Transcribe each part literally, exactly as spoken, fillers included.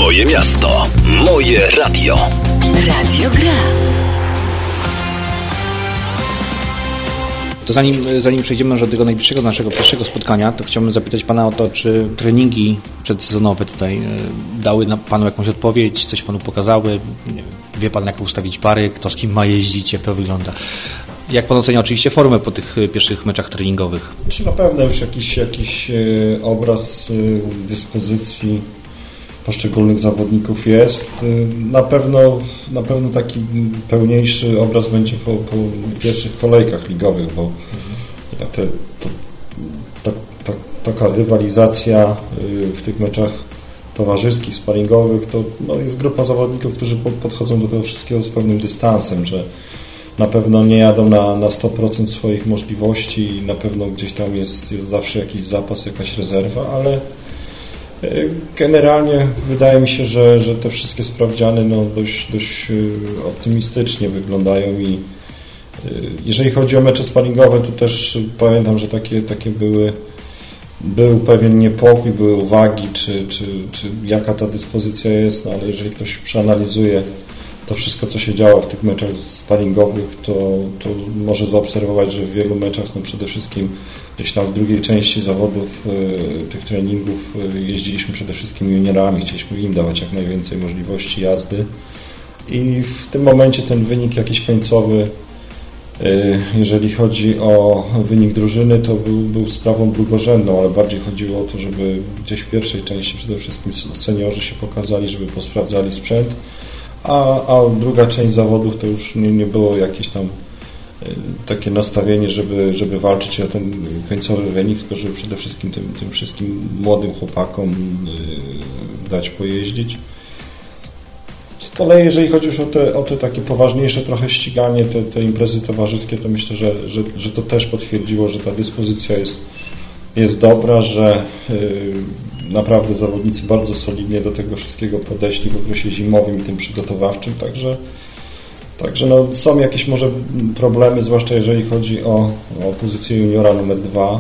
Moje miasto, moje radio. Radio Gra. To zanim, zanim przejdziemy już do tego najbliższego naszego pierwszego spotkania, to chciałbym zapytać Pana o to, czy treningi przedsezonowe tutaj dały Panu jakąś odpowiedź, coś Panu pokazały, nie wiem, wie Pan, jak ustawić pary, kto z kim ma jeździć, jak to wygląda. Jak Pan ocenia oczywiście formę po tych pierwszych meczach treningowych? Na pewno już jakiś, jakiś obraz dyspozycji poszczególnych zawodników jest. Na pewno, na pewno taki pełniejszy obraz będzie po, po pierwszych kolejkach ligowych, bo te, to, ta, ta, taka rywalizacja w tych meczach towarzyskich, sparingowych, to no, jest grupa zawodników, którzy podchodzą do tego wszystkiego z pewnym dystansem, że na pewno nie jadą na, na sto procent swoich możliwości i na pewno gdzieś tam jest, jest zawsze jakiś zapas, jakaś rezerwa, ale generalnie wydaje mi się, że, że te wszystkie sprawdziany no, dość, dość optymistycznie wyglądają i jeżeli chodzi o mecze sparingowe, to też pamiętam, że takie, takie były, był pewien niepokój, były uwagi, czy, czy, czy jaka ta dyspozycja jest, no, ale jeżeli ktoś przeanalizuje to wszystko, co się działo w tych meczach sparingowych, to, to może zaobserwować, że w wielu meczach no przede wszystkim gdzieś tam w drugiej części zawodów y, tych treningów y, jeździliśmy przede wszystkim juniorami, chcieliśmy im dawać jak najwięcej możliwości jazdy i w tym momencie ten wynik jakiś końcowy, y, jeżeli chodzi o wynik drużyny, to był, był sprawą drugorzędną, ale bardziej chodziło o to, żeby gdzieś w pierwszej części przede wszystkim seniorzy się pokazali, żeby posprawdzali sprzęt, A, a druga część zawodów to już nie, nie było jakieś tam takie nastawienie, żeby, żeby walczyć o ten końcowy wynik, tylko żeby przede wszystkim tym, tym wszystkim młodym chłopakom dać pojeździć. Z kolei jeżeli chodzi już o te, o te takie poważniejsze trochę ściganie, te, te imprezy towarzyskie, to myślę, że, że, że to też potwierdziło, że ta dyspozycja jest, jest dobra, że naprawdę zawodnicy bardzo solidnie do tego wszystkiego podeszli w okresie zimowym i tym przygotowawczym, także, także no, są jakieś może problemy, zwłaszcza jeżeli chodzi o, o pozycję juniora numer dwa,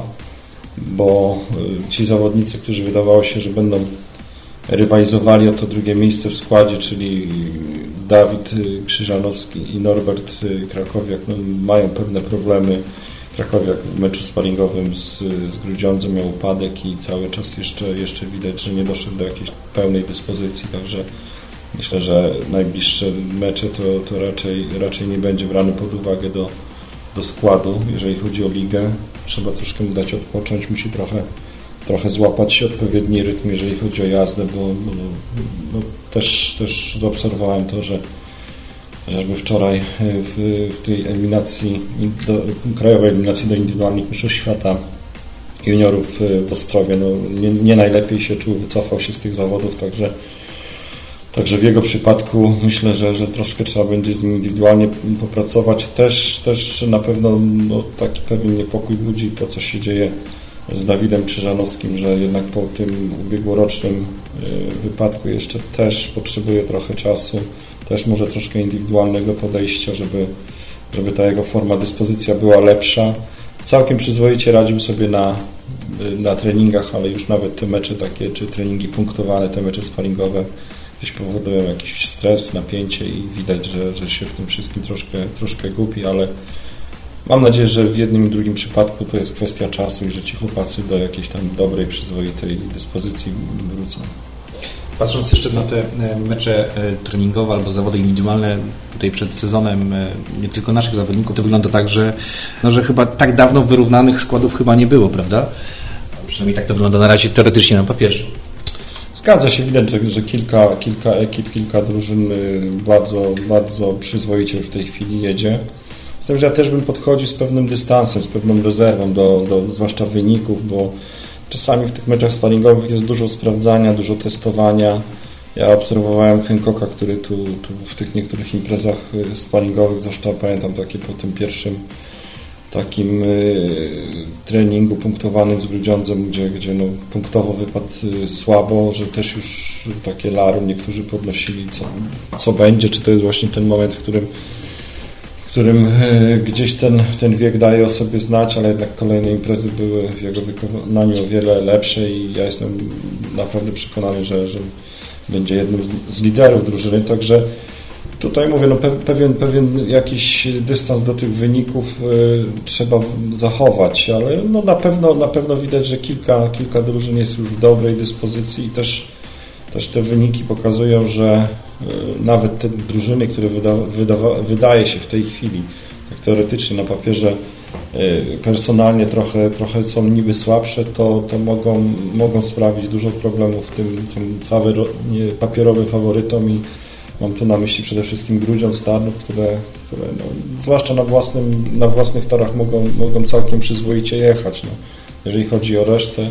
bo ci zawodnicy, którzy wydawało się, że będą rywalizowali o to drugie miejsce w składzie, czyli Dawid Krzyżanowski i Norbert Krakowiak, no, mają pewne problemy. Krakowiak w meczu sparingowym z, z Grudziądzem miał upadek i cały czas jeszcze, jeszcze widać, że nie doszedł do jakiejś pełnej dyspozycji, także myślę, że najbliższe mecze to, to raczej, raczej nie będzie brany pod uwagę do, do składu. Jeżeli chodzi o ligę, trzeba troszkę mu dać odpocząć, musi trochę, trochę złapać odpowiedni rytm, jeżeli chodzi o jazdę, bo no, no, też, też zaobserwowałem to, że chociażby wczoraj w, w tej eliminacji, do, krajowej eliminacji do indywidualnych mistrzostw świata juniorów w Ostrowie, no, nie, nie najlepiej się czuł, wycofał się z tych zawodów, także, także w jego przypadku myślę, że, że troszkę trzeba będzie z nim indywidualnie popracować. Też, też na pewno no, taki pewien niepokój budzi to, co się dzieje z Dawidem Krzyżanowskim, że jednak po tym ubiegłorocznym wypadku jeszcze też potrzebuje trochę czasu, też może troszkę indywidualnego podejścia, żeby, żeby ta jego forma, dyspozycja była lepsza. Całkiem przyzwoicie radził sobie na, na treningach, ale już nawet te mecze takie, czy treningi punktowane, te mecze sparingowe gdzieś powodują jakiś stres, napięcie i widać, że, że się w tym wszystkim troszkę, troszkę gubi, ale mam nadzieję, że w jednym i drugim przypadku to jest kwestia czasu i że ci chłopacy do jakiejś tam dobrej, przyzwoitej dyspozycji wrócą. Patrząc jeszcze na te mecze treningowe albo zawody indywidualne tutaj przed sezonem nie tylko naszych zawodników, to wygląda tak, że, no, że chyba tak dawno wyrównanych składów chyba nie było, prawda? Przynajmniej tak to wygląda na razie teoretycznie na papierze. Zgadza się, widać, że, że kilka, kilka ekip, kilka drużyn bardzo, bardzo przyzwoicie już w tej chwili jedzie. Z tym, że ja też bym podchodził z pewnym dystansem, z pewną rezerwą do, do zwłaszcza wyników, bo czasami w tych meczach sparingowych jest dużo sprawdzania, dużo testowania. Ja obserwowałem Hancocka, który tu, tu w tych niektórych imprezach sparingowych, zwłaszcza pamiętam takie po tym pierwszym takim y, treningu punktowanym z Grudziądzem, gdzie, gdzie no, punktowo wypadł y, słabo, że też już takie larum niektórzy podnosili, co, co będzie, czy to jest właśnie ten moment, w którym w którym gdzieś ten, ten wiek daje o sobie znać, ale jednak kolejne imprezy były w jego wykonaniu o wiele lepsze i ja jestem naprawdę przekonany, że, że będzie jednym z liderów drużyny, także tutaj mówię, no pewien, pewien jakiś dystans do tych wyników y, trzeba zachować, ale no na pewno, na pewno widać, że kilka, kilka drużyn jest już w dobrej dyspozycji i też, też te wyniki pokazują, że y, nawet te drużyny, które wyda, wydawa, wydaje się w tej chwili, tak teoretycznie na papierze y, personalnie trochę, trochę są niby słabsze, to, to mogą, mogą sprawić dużo problemów tym, tym fawory, papierowym faworytom i mam tu na myśli przede wszystkim Grudziądz, Tarnów, które, które no, zwłaszcza na, własnym, na własnych torach mogą, mogą całkiem przyzwoicie jechać. No. Jeżeli chodzi o resztę,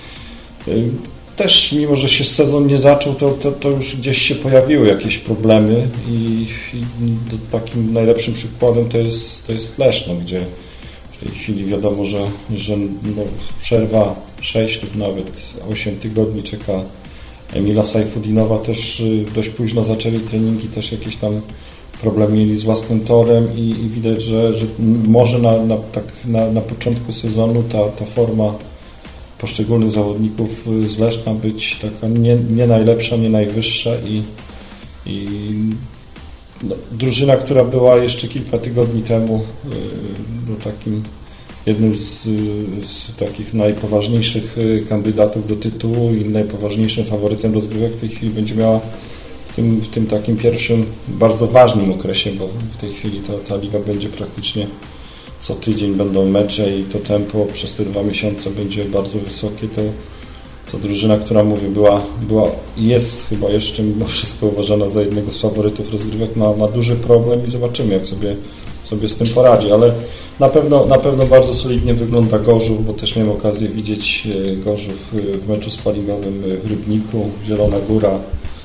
też mimo, że się sezon nie zaczął, to, to, to już gdzieś się pojawiły jakieś problemy i, i takim najlepszym przykładem to jest, to jest Leszno, gdzie w tej chwili wiadomo, że, że no, przerwa sześć lub nawet osiem tygodni czeka Emila Sajfudinowa, też dość późno zaczęli treningi, też jakieś tam problemy mieli z własnym torem i, i widać, że, że może na, na, tak na, na początku sezonu ta, ta forma poszczególnych zawodników z Leszna być taka nie, nie najlepsza, nie najwyższa i, i no, drużyna, która była jeszcze kilka tygodni temu no, takim jednym z, z takich najpoważniejszych kandydatów do tytułu i najpoważniejszym faworytem rozgrywek w tej chwili będzie miała w tym, w tym takim pierwszym, bardzo ważnym okresie, bo w tej chwili ta, ta liga będzie praktycznie co tydzień będą mecze i to tempo przez te dwa miesiące będzie bardzo wysokie, to, to drużyna, która mówię, była, była i jest chyba jeszcze mimo wszystko uważana za jednego z faworytów rozgrywek, ma, ma duży problem i zobaczymy, jak sobie, sobie z tym poradzi, ale na pewno, na pewno bardzo solidnie wygląda Gorzów, bo też miałem okazję widzieć Gorzów w meczu sparingowym w Rybniku, Zielona Góra.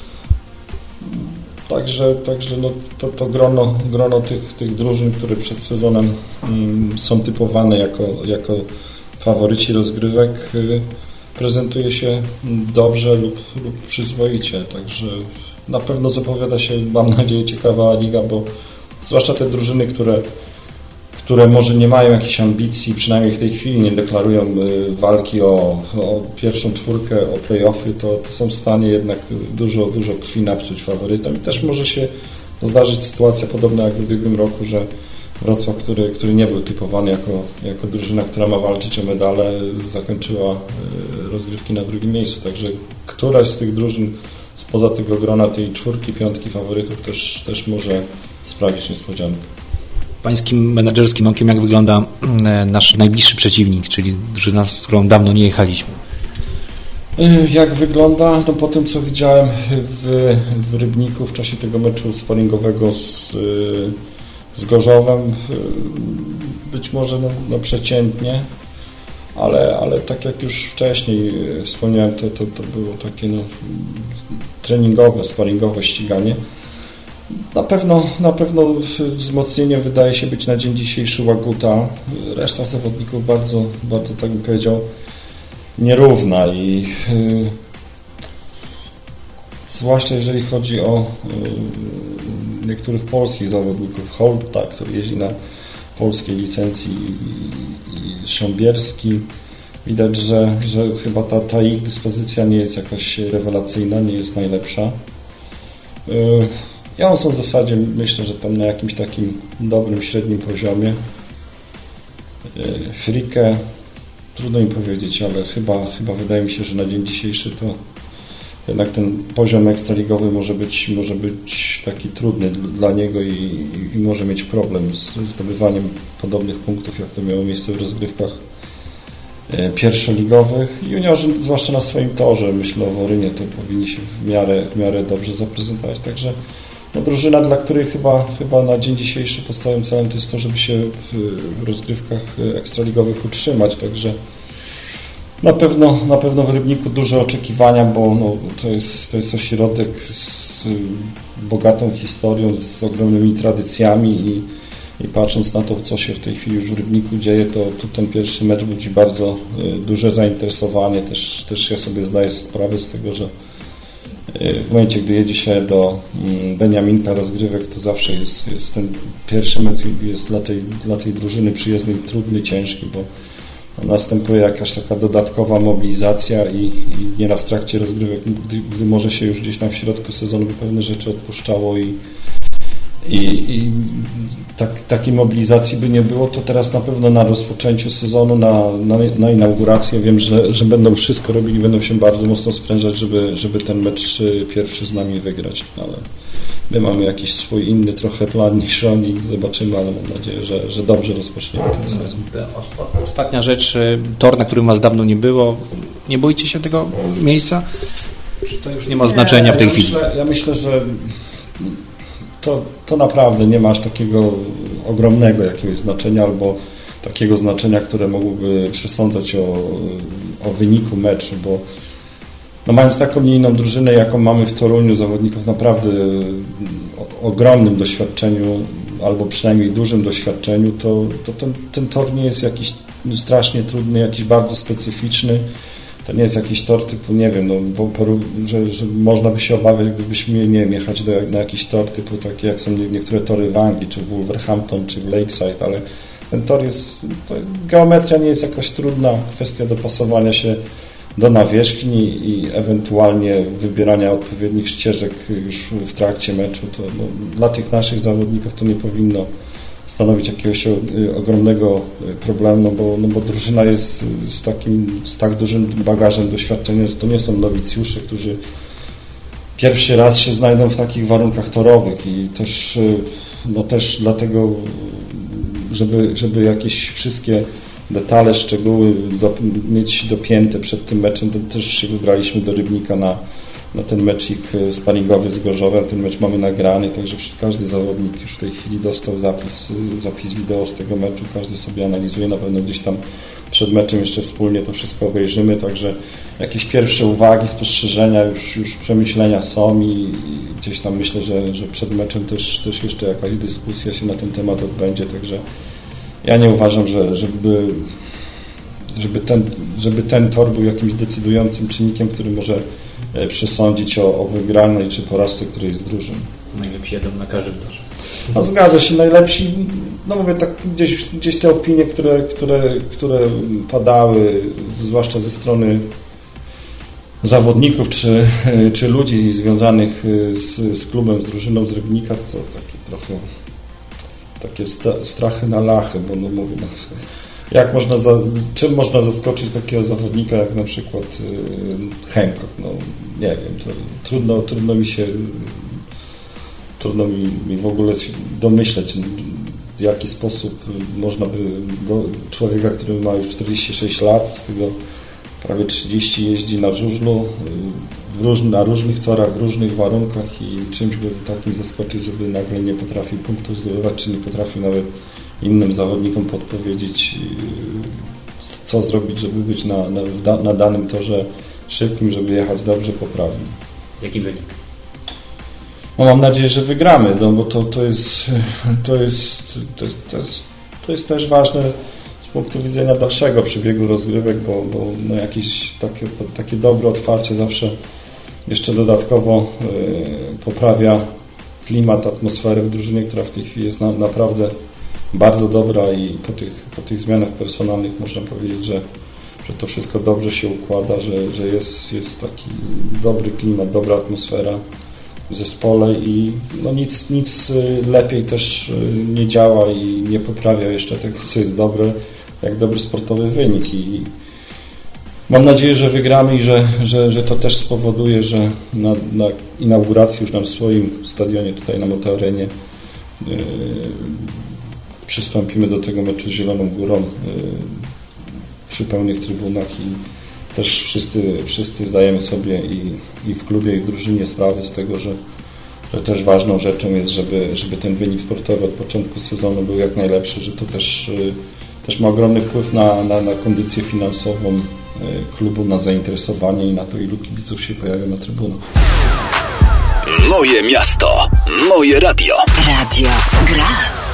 Także, także no to, to grono, grono tych, tych drużyn, które przed sezonem mm, są typowane jako, jako faworyci rozgrywek, y, prezentuje się dobrze lub, lub przyzwoicie. Także na pewno zapowiada się, mam nadzieję, ciekawa liga, bo zwłaszcza te drużyny, które które może nie mają jakichś ambicji, przynajmniej w tej chwili nie deklarują walki o, o pierwszą czwórkę, o play-offy, to, to są w stanie jednak dużo, dużo krwi napsuć faworytom. I też może się zdarzyć sytuacja podobna jak w ubiegłym roku, że Wrocław, który, który nie był typowany jako, jako drużyna, która ma walczyć o medale, zakończyła rozgrywki na drugim miejscu. Także któraś z tych drużyn spoza tego grona tej czwórki, piątki faworytów też, też może sprawić niespodziankę. Pańskim menedżerskim okiem, jak wygląda nasz najbliższy przeciwnik, czyli drużyna, z którą dawno nie jechaliśmy? Jak wygląda? No po tym, co widziałem w, w Rybniku w czasie tego meczu sparingowego z, z Gorzowem, być może no, no przeciętnie, ale, ale tak jak już wcześniej wspomniałem, to, to, to było takie no, treningowe, sparingowe ściganie. Na pewno, na pewno wzmocnienie wydaje się być na dzień dzisiejszy Łaguta. Reszta zawodników bardzo, bardzo tak bym powiedział, nierówna i yy, zwłaszcza jeżeli chodzi o yy, niektórych polskich zawodników. Holta, który jeździ na polskiej licencji i, i Sząbierski. Widać, że, że chyba ta, ta ich dyspozycja nie jest jakaś rewelacyjna, nie jest najlepsza. Yy, Ja są w zasadzie, myślę, że tam na jakimś takim dobrym, średnim poziomie. Frikę, trudno im powiedzieć, ale chyba, chyba wydaje mi się, że na dzień dzisiejszy to jednak ten poziom ekstraligowy może być, może być taki trudny dla niego i, i może mieć problem z zdobywaniem podobnych punktów, jak to miało miejsce w rozgrywkach pierwszoligowych. Juniorzy, zwłaszcza na swoim torze, myślę o Worynie, to powinni się w miarę, w miarę dobrze zaprezentować. Także no, drużyna, dla której chyba, chyba na dzień dzisiejszy podstawowym celem to jest to, żeby się w, w rozgrywkach ekstraligowych utrzymać. Także na pewno, na pewno w Rybniku duże oczekiwania, bo no, to jest, to jest ośrodek z bogatą historią, z ogromnymi tradycjami i, i patrząc na to, co się w tej chwili już w Rybniku dzieje, to, to ten pierwszy mecz budzi bardzo duże zainteresowanie. Też, też ja sobie zdaję sprawę z tego, że w momencie, gdy jedzie się do Beniaminka rozgrywek, to zawsze jest, jest ten pierwszy mecz jest dla tej, dla tej drużyny przyjezdnej trudny, ciężki, bo następuje jakaś taka dodatkowa mobilizacja i, i nieraz w trakcie rozgrywek, gdy, gdy może się już gdzieś tam w środku sezonu by pewne rzeczy odpuszczało i, i, i tak, takiej mobilizacji by nie było, to teraz na pewno na rozpoczęciu sezonu, na, na, na inaugurację wiem, że, że będą wszystko robili, będą się bardzo mocno sprężać, żeby, żeby ten mecz pierwszy z nami wygrać, ale my mamy jakiś swój inny trochę plan niż oni, zobaczymy, ale mam nadzieję, że, że dobrze rozpoczniemy ten sezon. Ostatnia rzecz, tor, na którym was dawno nie było. Nie boicie się tego miejsca? Czy to już nie ma znaczenia nie, w tej ja chwili? Myślę, ja myślę, że to, to naprawdę nie ma aż takiego ogromnego jakiegoś znaczenia albo takiego znaczenia, które mogłoby przesądzać o, o wyniku meczu, bo no mając taką nie inną drużynę, jaką mamy w Toruniu, zawodników naprawdę o ogromnym doświadczeniu, albo przynajmniej dużym doświadczeniu, to, to ten, ten tor nie jest jakiś strasznie trudny, jakiś bardzo specyficzny. To nie jest jakiś tor typu, nie wiem, no, bo, że, że można by się obawiać, gdybyśmy nie wiem, jechać do, na jakiś tor typu takie, jak są niektóre tory w Anglii, czy w Wolverhampton, czy w Lakeside, ale ten tor jest, to, geometria nie jest jakaś trudna, kwestia dopasowania się do nawierzchni i ewentualnie wybierania odpowiednich ścieżek już w trakcie meczu. To no, dla tych naszych zawodników to nie powinno stanowić jakiegoś ogromnego problemu, no bo, no bo drużyna jest z takim, z tak dużym bagażem doświadczenia, że to nie są nowicjusze, którzy pierwszy raz się znajdą w takich warunkach torowych i też, no też dlatego, żeby, żeby jakieś wszystkie detale, szczegóły do, mieć dopięte przed tym meczem, to też się wybraliśmy do Rybnika na, na ten mecz ich sparingowy z Gorzowem. Ten mecz mamy nagrany, także każdy zawodnik już w tej chwili dostał zapis, zapis wideo z tego meczu, każdy sobie analizuje, na pewno gdzieś tam przed meczem jeszcze wspólnie to wszystko obejrzymy, także jakieś pierwsze uwagi, spostrzeżenia, już, już przemyślenia są i, i gdzieś tam myślę, że, że przed meczem też, też jeszcze jakaś dyskusja się na ten temat odbędzie, także ja nie uważam, że żeby, żeby, ten, żeby ten tor był jakimś decydującym czynnikiem, który może przesądzić o, o wygranej czy porażce którejś z drużyn. Najlepsi jadą na każdym torze. No zgadza się, najlepsi, no mówię tak, gdzieś, gdzieś te opinie, które, które, które padały, zwłaszcza ze strony zawodników czy, czy ludzi związanych z, z klubem, z drużyną z Rybnika, to takie trochę takie strachy na lachy, bo no mówię, no, jak można za, czym można zaskoczyć takiego zawodnika jak na przykład yy, Hancock, no nie wiem, to trudno, trudno mi się trudno mi, mi w ogóle domyśleć, w jaki sposób można by go, człowieka, który ma już czterdzieści sześć lat, z tego prawie trzydzieści jeździ na żużlu, w róż, na różnych torach, w różnych warunkach i czymś by takim zaskoczyć, żeby nagle nie potrafił punktów zdobywać, czy nie potrafił nawet innym zawodnikom podpowiedzieć, co zrobić, żeby być na, na, na danym torze szybkim, żeby jechać dobrze, poprawnie. Jaki wynik? No mam nadzieję, że wygramy, no bo to, to, jest, to, jest, to, jest, to, jest, to jest też ważne z punktu widzenia dalszego przebiegu rozgrywek, bo, bo no jakieś takie, takie dobre otwarcie zawsze jeszcze dodatkowo y, poprawia klimat, atmosferę w drużynie, która w tej chwili jest na, naprawdę bardzo dobra i po tych, po tych zmianach personalnych można powiedzieć, że, że to wszystko dobrze się układa, że, że jest, jest taki dobry klimat, dobra atmosfera w zespole i no nic, nic lepiej też nie działa i nie poprawia jeszcze tego, co jest dobre, jak dobry sportowy wynik i mam nadzieję, że wygramy i że, że, że to też spowoduje, że na, na inauguracji już na swoim stadionie tutaj na Motoarenie yy, przystąpimy do tego meczu z Zieloną Górą yy, przy pełnych trybunach i też wszyscy, wszyscy zdajemy sobie i, i w klubie, i w drużynie sprawę z tego, że, że też ważną rzeczą jest, żeby, żeby ten wynik sportowy od początku sezonu był jak najlepszy, że to też, yy, też ma ogromny wpływ na, na, na kondycję finansową yy, klubu, na zainteresowanie i na to, ilu kibiców się pojawia na trybunach. Moje miasto, moje radio. Radio Gra.